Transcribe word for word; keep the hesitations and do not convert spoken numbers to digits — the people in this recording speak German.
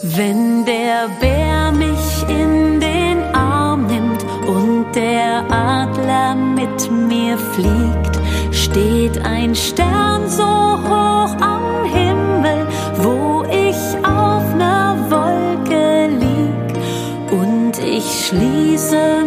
Wenn der Bär mich in den Arm nimmt und der Adler mit mir fliegt, steht ein Stern so hoch am Himmel, wo ich auf ner Wolke lieg, und ich schließe